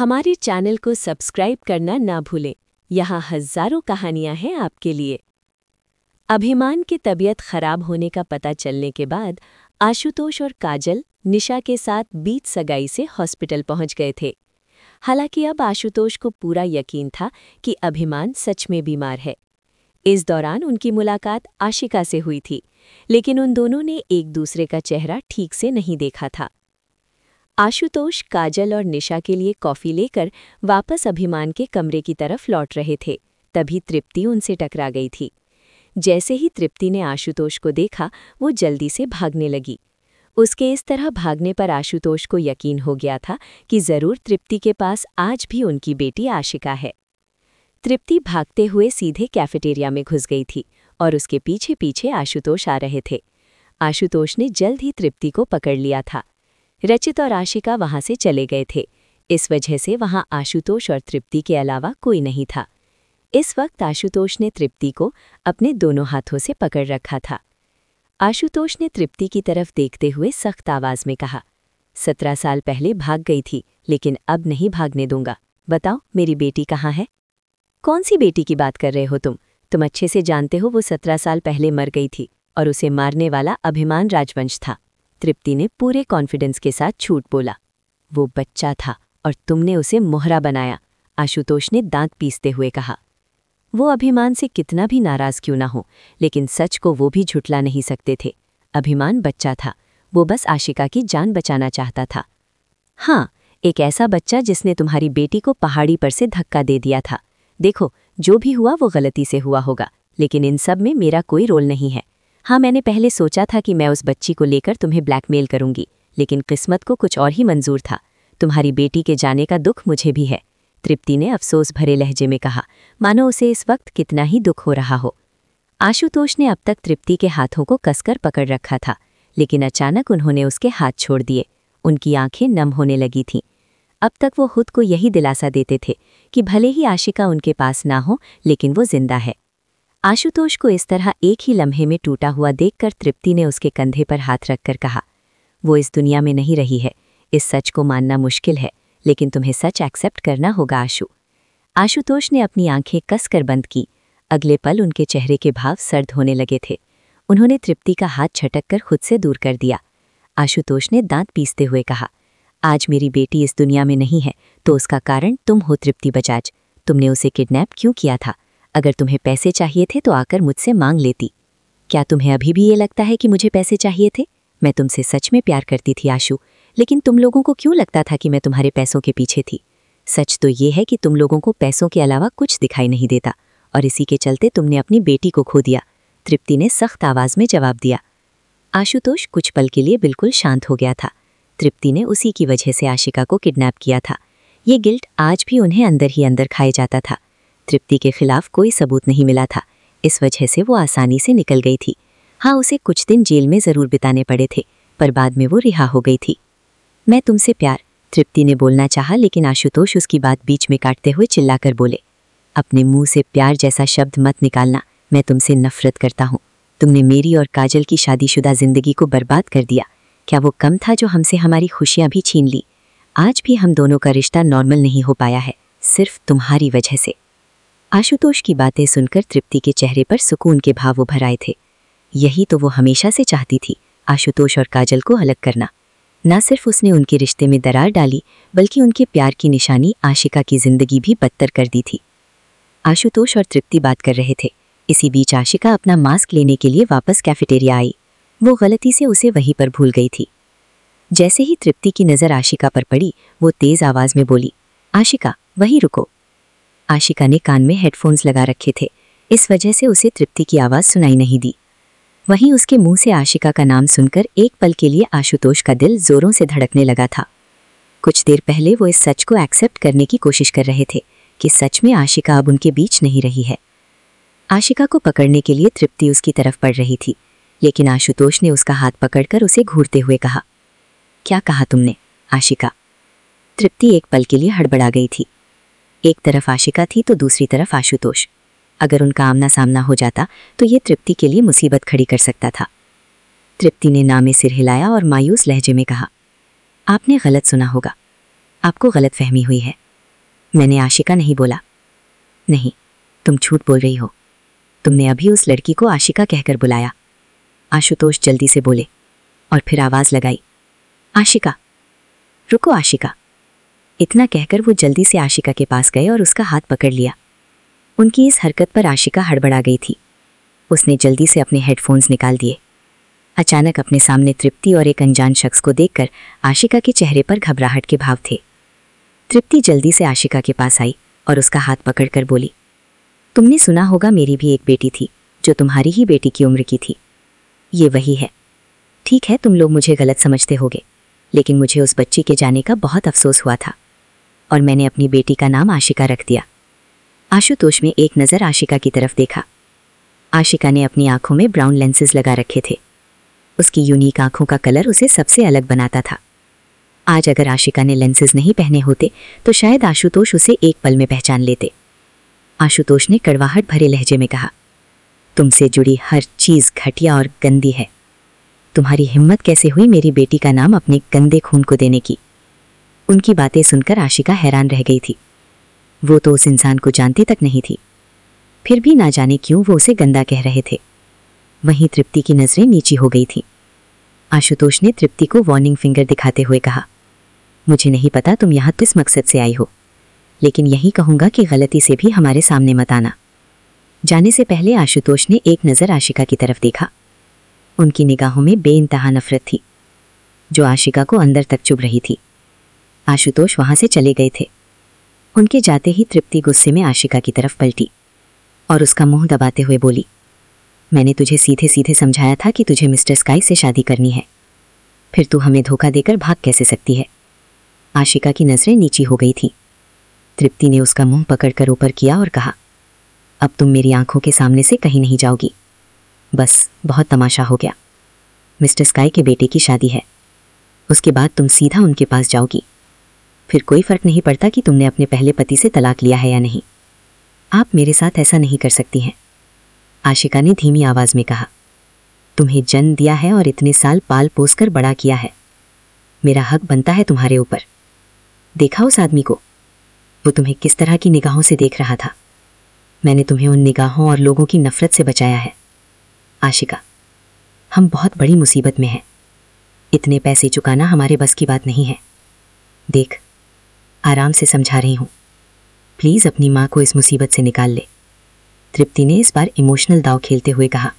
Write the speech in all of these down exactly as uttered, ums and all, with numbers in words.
हमारे चैनल को सब्सक्राइब करना ना भूलें। यहाँ हजारों कहानियां हैं आपके लिए। अभिमान की तबीयत खराब होने का पता चलने के बाद आशुतोष और काजल निशा के साथ बीच सगाई से हॉस्पिटल पहुंच गए थे। हालांकि अब आशुतोष को पूरा यकीन था कि अभिमान सच में बीमार है। इस दौरान उनकी मुलाकात आशिका से हुई थी, लेकिन उन दोनों ने एक दूसरे का चेहरा ठीक से नहीं देखा था। आशुतोष काजल और निशा के लिए कॉफी लेकर वापस अभिमान के कमरे की तरफ लौट रहे थे, तभी तृप्ति उनसे टकरा गई थी। जैसे ही तृप्ति ने आशुतोष को देखा, वो जल्दी से भागने लगी। उसके इस तरह भागने पर आशुतोष को यकीन हो गया था कि जरूर तृप्ति के पास आज भी उनकी बेटी आशिका है। तृप्ति भागते हुए सीधे कैफेटेरिया में घुस गई थी और उसके पीछे पीछे आशुतोष आ रहे थे। आशुतोष ने जल्द ही तृप्ति को पकड़ लिया था। रचित और आशिका वहां से चले गए थे। इस वजह से वहां आशुतोष और तृप्ति के अलावा कोई नहीं था। इस वक्त आशुतोष ने तृप्ति को अपने दोनों हाथों से पकड़ रखा था। आशुतोष ने तृप्ति की तरफ देखते हुए सख्त आवाज में कहा, सत्रह साल पहले भाग गई थी, लेकिन अब नहीं भागने दूंगा। बताओ, मेरी बेटी कहाँ है? कौन सी बेटी की बात कर रहे हो तुम? तुम अच्छे से जानते हो वो सत्रह साल पहले मर गई थी और उसे मारने वाला अभिमान राजवंश था। तृप्ति ने पूरे कॉन्फिडेंस के साथ झूठ बोला। वो बच्चा था और तुमने उसे मोहरा बनाया, आशुतोष ने दांत पीसते हुए कहा। वो अभिमान से कितना भी नाराज क्यों ना हो, लेकिन सच को वो भी झुठला नहीं सकते थे। अभिमान बच्चा था, वो बस आशिका की जान बचाना चाहता था। हाँ, एक ऐसा बच्चा जिसने तुम्हारी बेटी को पहाड़ी पर से धक्का दे दिया था। देखो, जो भी हुआ वो गलती से हुआ होगा, लेकिन इन सब में मेरा कोई रोल नहीं है। हाँ, मैंने पहले सोचा था कि मैं उस बच्ची को लेकर तुम्हें ब्लैकमेल करूंगी, लेकिन किस्मत को कुछ और ही मंजूर था। तुम्हारी बेटी के जाने का दुख मुझे भी है, तृप्ति ने अफसोस भरे लहजे में कहा, मानो उसे इस वक्त कितना ही दुख हो रहा हो। आशुतोष ने अब तक तृप्ति के हाथों को कसकर पकड़ रखा था, लेकिन अचानक उन्होंने उसके हाथ छोड़ दिए। उनकी आंखें नम होने लगी थीं। अब तक वो खुद को यही दिलासा देते थे कि भले ही आशिका उनके पास ना हो, लेकिन वो जिंदा है। आशुतोष को इस तरह एक ही लम्हे में टूटा हुआ देखकर तृप्ति ने उसके कंधे पर हाथ रखकर कहा, वो इस दुनिया में नहीं रही है। इस सच को मानना मुश्किल है, लेकिन तुम्हें सच एक्सेप्ट करना होगा आशु। आशुतोष ने अपनी आंखें कसकर बंद की। अगले पल उनके चेहरे के भाव सर्द होने लगे थे। उन्होंने तृप्ति का हाथ झटक कर खुद से दूर कर दिया। आशुतोष ने दांत पीसते हुए कहा, आज मेरी बेटी इस दुनिया में नहीं है तो उसका कारण तुम हो तृप्ति बजाज। तुमने उसे किडनैप क्यों किया था? अगर तुम्हें पैसे चाहिए थे तो आकर मुझसे मांग लेती। क्या तुम्हें अभी भी ये लगता है कि मुझे पैसे चाहिए थे? मैं तुमसे सच में प्यार करती थी आशु, लेकिन तुम लोगों को क्यों लगता था कि मैं तुम्हारे पैसों के पीछे थी? सच तो ये है कि तुम लोगों को पैसों के अलावा कुछ दिखाई नहीं देता, और इसी के चलते तुमने अपनी बेटी को खो दिया, तृप्ति ने सख्त आवाज में जवाब दिया। आशुतोष कुछ पल के लिए बिल्कुल शांत हो गया था। तृप्ति ने उसी की वजह से आशिका को किडनैप किया था। ये गिल्ट आज भी उन्हें अंदर ही अंदर खाए जाता था। तृप्ति के खिलाफ कोई सबूत नहीं मिला था, इस वजह से वो आसानी से निकल गई थी। हाँ, उसे कुछ दिन जेल में जरूर बिताने पड़े थे, पर बाद में वो रिहा हो गई थी। मैं तुमसे प्यार, तृप्ति ने बोलना चाहा, लेकिन आशुतोष उसकी बात बीच में काटते हुए चिल्लाकर बोले, अपने मुंह से प्यार जैसा शब्द मत निकालना। मैं तुमसे नफरत करता हूँ। तुमने मेरी और काजल की शादीशुदा जिंदगी को बर्बाद कर दिया। क्या वो कम था जो हमसे हमारी खुशियां भी छीन ली? आज भी हम दोनों का रिश्ता नॉर्मल नहीं हो पाया है, सिर्फ तुम्हारी वजह से। आशुतोष की बातें सुनकर तृप्ति के चेहरे पर सुकून के भाव उभर आए थे। यही तो वो हमेशा से चाहती थी, आशुतोष और काजल को अलग करना। न सिर्फ उसने उनके रिश्ते में दरार डाली, बल्कि उनके प्यार की निशानी आशिका की जिंदगी भी बदतर कर दी थी। आशुतोष और तृप्ति बात कर रहे थे। इसी बीच आशिका अपना मास्क लेने के लिए वापस कैफेटेरिया आई। वो गलती से उसे वहीं पर भूल गई थी। जैसे ही तृप्ति की नज़र आशिका पर पड़ी, वो तेज आवाज में बोली, आशिका, वहीं रुको। आशिका ने कान में हेडफोन्स लगा रखे थे, इस वजह से उसे तृप्ति की आवाज़ सुनाई नहीं दी। वहीं उसके मुंह से आशिका का नाम सुनकर एक पल के लिए आशुतोष का दिल जोरों से धड़कने लगा था। कुछ देर पहले वो इस सच को एक्सेप्ट करने की कोशिश कर रहे थे कि सच में आशिका अब उनके बीच नहीं रही है। आशिका को पकड़ने के लिए तृप्ति उसकी तरफ बढ़ रही थी, लेकिन आशुतोष ने उसका हाथ पकड़कर उसे घूरते हुए कहा, क्या कहा तुमने आशिका? तृप्ति एक पल के लिए हड़बड़ा गई थी। एक तरफ आशिका थी तो दूसरी तरफ आशुतोष। अगर उनका आमना सामना हो जाता तो ये तृप्ति के लिए मुसीबत खड़ी कर सकता था। तृप्ति ने ना में सिर हिलाया और मायूस लहजे में कहा, आपने गलत सुना होगा, आपको गलत फहमी हुई है। मैंने आशिका नहीं बोला। नहीं, तुम झूठ बोल रही हो। तुमने अभी उस लड़की को आशिका कहकर बुलाया। आशुतोष जल्दी से बोले और फिर आवाज़ लगाई, आशिका। रुको आशिका। इतना कहकर वो जल्दी से आशिका के पास गए और उसका हाथ पकड़ लिया। उनकी इस हरकत पर आशिका हड़बड़ा गई थी। उसने जल्दी से अपने हेडफोन्स निकाल दिए। अचानक अपने सामने तृप्ति और एक अनजान शख्स को देखकर आशिका के चेहरे पर घबराहट के भाव थे। तृप्ति जल्दी से आशिका के पास आई और उसका हाथ पकड़कर बोली, तुमने सुना होगा मेरी भी एक बेटी थी जो तुम्हारी ही बेटी की उम्र की थी। ये वही है। ठीक है, तुम लोग मुझे गलत समझते होगे, लेकिन मुझे उस बच्ची के जाने का बहुत अफसोस हुआ था और मैंने अपनी बेटी का नाम आशिका रख दिया। आशुतोष में एक नज़र आशिका की तरफ देखा। आशिका ने अपनी आंखों में ब्राउन लेंसेज लगा रखे थे। उसकी यूनिक आंखों का कलर उसे सबसे अलग बनाता था। आज अगर आशिका ने लेंसेज नहीं पहने होते तो शायद आशुतोष उसे एक पल में पहचान लेते। आशुतोष ने कड़वाहट भरे लहजे में कहा, तुमसे जुड़ी हर चीज़ घटिया और गंदी है। तुम्हारी हिम्मत कैसे हुई मेरी बेटी का नाम अपने गंदे खून को देने की? उनकी बातें सुनकर आशिका हैरान रह गई थी। वो तो उस इंसान को जानती तक नहीं थी, फिर भी ना जाने क्यों वो उसे गंदा कह रहे थे। वहीं तृप्ति की नज़रें नीची हो गई थी। आशुतोष ने तृप्ति को वार्निंग फिंगर दिखाते हुए कहा, मुझे नहीं पता तुम यहाँ किस मकसद से आई हो, लेकिन यही कहूँगा कि गलती से भी हमारे सामने मत आना। जाने से पहले आशुतोष ने एक नज़र आशिका की तरफ देखा। उनकी निगाहों में बेइंतहा नफरत थी जो आशिका को अंदर तक चुभ रही थी। आशुतोष वहाँ से चले गए थे। उनके जाते ही तृप्ति गुस्से में आशिका की तरफ पलटी और उसका मुंह दबाते हुए बोली, मैंने तुझे सीधे सीधे समझाया था कि तुझे मिस्टर स्काई से शादी करनी है, फिर तू हमें धोखा देकर भाग कैसे सकती है? आशिका की नज़रें नीची हो गई थीं। तृप्ति ने उसका मुंह पकड़कर ऊपर किया और कहा, अब तुम मेरी आंखों के सामने से कहीं नहीं जाओगी। बस बहुत तमाशा हो गया। मिस्टर स्काई के बेटे की शादी है, उसके बाद तुम सीधा उनके पास जाओगी। फिर कोई फ़र्क नहीं पड़ता कि तुमने अपने पहले पति से तलाक लिया है या नहीं। आप मेरे साथ ऐसा नहीं कर सकती हैं। आशिका ने धीमी आवाज़ में कहा, तुम्हें जन्म दिया है और इतने साल पाल पोस कर बड़ा किया है। मेरा हक बनता है तुम्हारे ऊपर। देखा उस आदमी को? वो तुम्हें किस तरह की निगाहों से देख रहा था। मैंने तुम्हें उन निगाहों और लोगों की नफ़रत से बचाया है। आशिका, हम बहुत बड़ी मुसीबत में हैं। इतने पैसे चुकाना हमारे बस की बात नहीं है। देख, आराम से समझा रही हूँ। प्लीज़ अपनी माँ को इस मुसीबत से निकाल ले। तृप्ति ने इस बार इमोशनल दाव खेलते हुए कहा।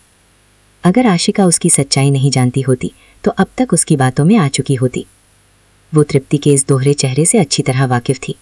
अगर आशिका उसकी सच्चाई नहीं जानती होती तो अब तक उसकी बातों में आ चुकी होती। वो तृप्ति के इस दोहरे चेहरे से अच्छी तरह वाकिफ थी।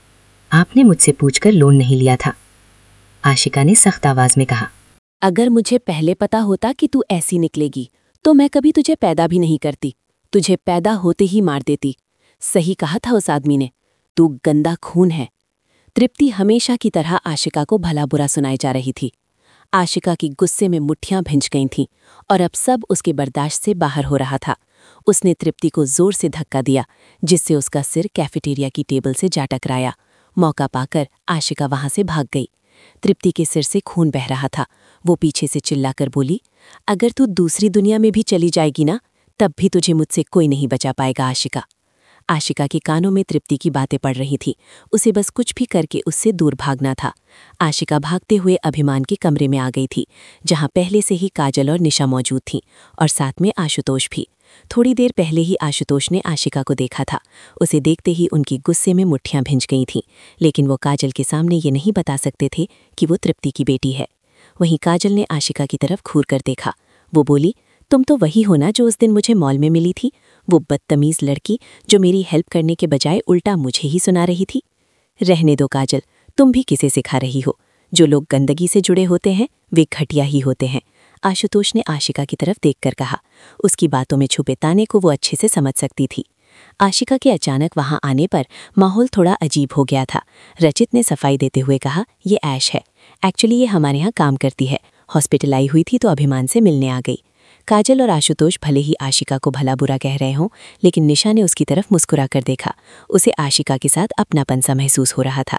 आपने मुझसे पूछकर लोन नहीं लिया था, आशिका ने सख्त आवाज़ में कहा। अगर मुझे पहले पता होता कि तू ऐसी निकलेगी तो मैं कभी तुझे पैदा भी नहीं करती। तुझे पैदा होते ही मार देती। सही कहा था उस आदमी ने, तू गंदा खून है। तृप्ति हमेशा की तरह आशिका को भला बुरा सुनाई जा रही थी। आशिका की गुस्से में मुट्ठियां भिंच गई थीं और अब सब उसके बर्दाश्त से बाहर हो रहा था। उसने तृप्ति को जोर से धक्का दिया जिससे उसका सिर कैफेटेरिया की टेबल से जा टकराया। मौका पाकर आशिका वहां से भाग गई। तृप्ति के सिर से खून बह रहा था। वो पीछे से चिल्लाकर बोली, अगर तू दूसरी दुनिया में भी चली जाएगी ना, तब भी तुझे मुझसे कोई नहीं बचा पाएगा आशिका। आशिका के कानों में तृप्ति की बातें पड़ रही थी। उसे बस कुछ भी करके उससे दूर भागना था। आशिका भागते हुए अभिमान के कमरे में आ गई थी, जहां पहले से ही काजल और निशा मौजूद थीं और साथ में आशुतोष भी। थोड़ी देर पहले ही आशुतोष ने आशिका को देखा था। उसे देखते ही उनकी गुस्से में मुट्ठियां भिंच गई थीं, लेकिन वो काजल के सामने ये नहीं बता सकते थे कि वो तृप्ति की बेटी है। वहीं काजल ने आशिका की तरफ घूर कर देखा। वो बोली, तुम तो वही हो ना जो उस दिन मुझे मॉल में मिली थी, वो बदतमीज लड़की जो मेरी हेल्प करने के बजाय उल्टा मुझे ही सुना रही थी। रहने दो काजल, तुम भी किसे सिखा रही हो। जो लोग गंदगी से जुड़े होते हैं वे घटिया ही होते हैं, आशुतोष ने आशिका की तरफ देखकर कहा। उसकी बातों में छुपे ताने को वो अच्छे से समझ सकती थी। आशिका के अचानक वहां आने पर माहौल थोड़ा अजीब हो गया था। रचित ने सफाई देते हुए कहा, ये ऐश है, एक्चुअली ये हमारे यहाँ काम करती है। हॉस्पिटल आई हुई थी तो अभिमान से मिलने आ गई। काजल और आशुतोष भले ही आशिका को भला बुरा कह रहे हों, लेकिन निशा ने उसकी तरफ मुस्कुरा कर देखा। उसे आशिका के साथ अपनापन सा महसूस हो रहा था।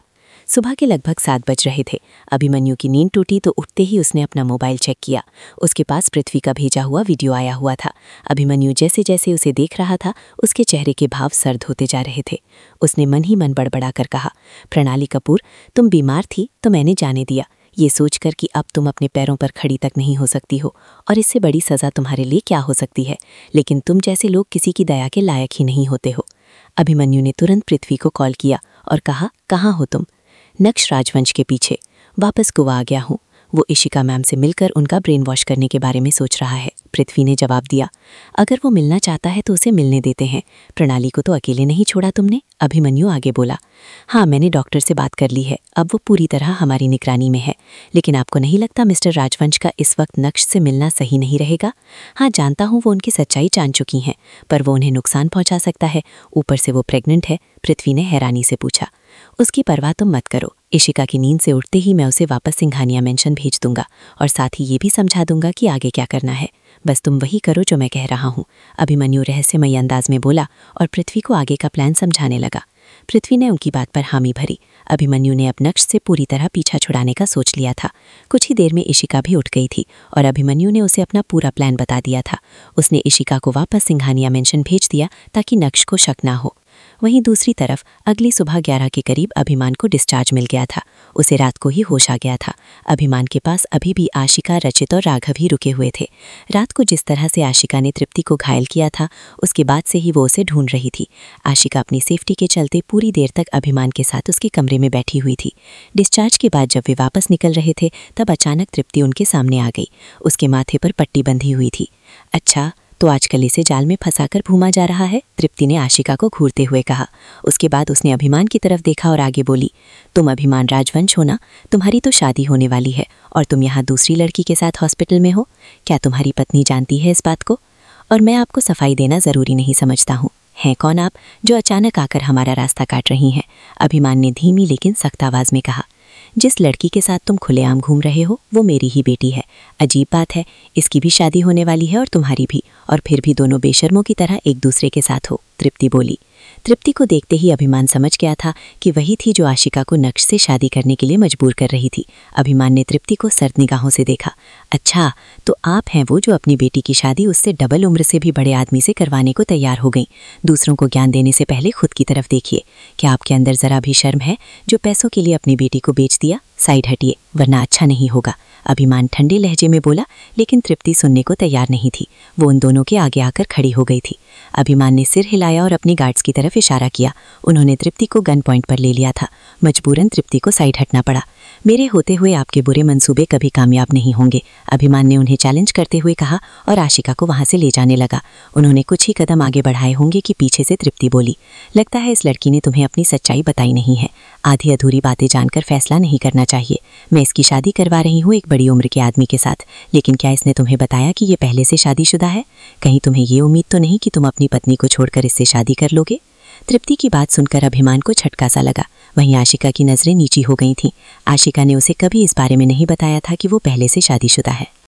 सुबह के लगभग सात बज रहे थे। अभिमन्यु की नींद टूटी तो उठते ही उसने अपना मोबाइल चेक किया। उसके पास पृथ्वी का भेजा हुआ वीडियो आया हुआ था। अभिमन्यु जैसे जैसे उसे देख रहा था, उसके चेहरे के भाव सर्द होते जा रहे थे। उसने मन ही मन बड़बड़ा कर कहा, प्रणाली कपूर, तुम बीमार थी तो मैंने जाने दिया, ये सोचकर कि अब तुम अपने पैरों पर खड़ी तक नहीं हो सकती हो और इससे बड़ी सज़ा तुम्हारे लिए क्या हो सकती है। लेकिन तुम जैसे लोग किसी की दया के लायक ही नहीं होते हो। अभिमन्यु ने तुरंत पृथ्वी को कॉल किया और कहा, कहाँ हो तुम? नक्श राजवंश के पीछे, वापस गोवा आ गया हूँ। वो इशिका मैम से मिलकर उनका ब्रेन वॉश करने के बारे में सोच रहा है। पृथ्वी ने जवाब दिया, अगर वो मिलना चाहता है तो उसे मिलने देते हैं। प्रणाली को तो अकेले नहीं छोड़ा तुमने? अभिमन्यु आगे बोला, हाँ मैंने डॉक्टर से बात कर ली है, अब वो पूरी तरह हमारी निगरानी में है। लेकिन आपको नहीं लगता मिस्टर राजवंश का इस वक्त नक्श से मिलना सही नहीं रहेगा? हाँ जानता हूँ वो उनकी सच्चाई जान चुकी हैं, पर वो उन्हें नुकसान पहुँचा सकता है। ऊपर से वो प्रेग्नेंट है। पृथ्वी ने हैरानी से पूछा। उसकी परवाह तुम मत करो, इशिका की नींद से उठते ही मैं उसे वापस सिंघानिया मेंशन भेज दूंगा और साथ ही ये भी समझा दूंगा कि आगे क्या करना है। बस तुम वही करो जो मैं कह रहा हूँ, अभिमन्यु रहस्यमयी अंदाज में बोला और पृथ्वी को आगे का प्लान समझाने लगा। पृथ्वी ने उनकी बात पर हामी भरी। अभिमन्यु ने अब नक्श से पूरी तरह पीछा छुड़ाने का सोच लिया था। कुछ ही देर में इशिका भी उठ गई थी और अभिमन्यु ने उसे अपना पूरा प्लान बता दिया था। उसने इशिका को वापस सिंघानिया मेंशन भेज दिया ताकि नक्श को शक ना हो। वहीं दूसरी तरफ अगली सुबह ग्यारह के करीब अभिमान को डिस्चार्ज मिल गया था। उसे रात को ही होश आ गया था। अभिमान के पास अभी भी आशिका, रचित और राघव ही रुके हुए थे। रात को जिस तरह से आशिका ने तृप्ति को घायल किया था, उसके बाद से ही वो उसे ढूंढ रही थी। आशिका अपनी सेफ्टी के चलते पूरी देर तक अभिमान के साथ उसके कमरे में बैठी हुई थी। डिस्चार्ज के बाद जब वे वापस निकल रहे थे तब अचानक तृप्ति उनके सामने आ गई। उसके माथे पर पट्टी बंधी हुई थी। अच्छा, तो आजकल इसे जाल में फंसाकर घूमा जा रहा है, तृप्ति ने आशिका को घूरते हुए कहा। उसके बाद उसने अभिमान की तरफ देखा और आगे बोली, तुम अभिमान राजवंश हो ना? तुम्हारी तो शादी होने वाली है और तुम यहाँ दूसरी लड़की के साथ हॉस्पिटल में हो। क्या तुम्हारी पत्नी जानती है इस बात को? और मैं आपको सफाई देना ज़रूरी नहीं समझता हूँ। हैं कौन आप जो अचानक आकर हमारा रास्ता काट रही हैं? अभिमान ने धीमी लेकिन सख्त आवाज़ में कहा। जिस लड़की के साथ तुम खुलेआम घूम रहे हो वो मेरी ही बेटी है। अजीब बात है, इसकी भी शादी होने वाली है और तुम्हारी भी, और फिर भी दोनों बेशर्मों की तरह एक दूसरे के साथ हो, तृप्ति बोली। तृप्ति को देखते ही अभिमान समझ गया था कि वही थी जो आशिका को नक्श से शादी करने के लिए मजबूर कर रही थी। अभिमान ने तृप्ति को सर्द निगाहों से देखा। अच्छा, तो आप हैं वो जो अपनी बेटी की शादी उससे डबल उम्र से भी बड़े आदमी से करवाने को तैयार हो गई। दूसरों को ज्ञान देने से पहले खुद की तरफ देखिए। क्या आपके अंदर जरा भी शर्म है जो पैसों के लिए अपनी बेटी को बेच दिया? साइड हटिए वरना अच्छा नहीं होगा, अभिमान ठंडे लहजे में बोला। लेकिन तृप्ति सुनने को तैयार नहीं थी। वो उन दोनों के आगे आकर खड़ी हो गई थी। अभिमान ने सिर हिलाया और अपनी गार्ड्स की तरफ इशारा किया। उन्होंने तृप्ति को गन पॉइंट पर ले लिया था। मजबूरन तृप्ति को साइड हटना पड़ा। मेरे होते हुए आपके बुरे मंसूबे कभी कामयाब नहीं होंगे, अभिमान ने उन्हें चैलेंज करते हुए कहा और आशिका को वहां से ले जाने लगा। उन्होंने कुछ ही कदम आगे बढ़ाए होंगे कि पीछे से तृप्ति बोली, लगता है इस लड़की ने तुम्हें अपनी सच्चाई बताई नहीं है। आधी अधूरी बातें जानकर फैसला नहीं करना चाहिए। मैं इसकी शादी करवा रही हूँ एक बड़ी उम्र के आदमी के साथ, लेकिन क्या इसने तुम्हें बताया कि ये पहले से शादीशुदा है? कहीं तुम्हें ये उम्मीद तो नहीं कि तुम अपनी पत्नी को छोड़कर इससे शादी कर लोगे? तृप्ति की बात सुनकर अभिमान को झटका सा लगा। वहीं आशिका की नज़रें नीची हो गई थीं। आशिका ने उसे कभी इस बारे में नहीं बताया था कि वो पहले से शादीशुदा है।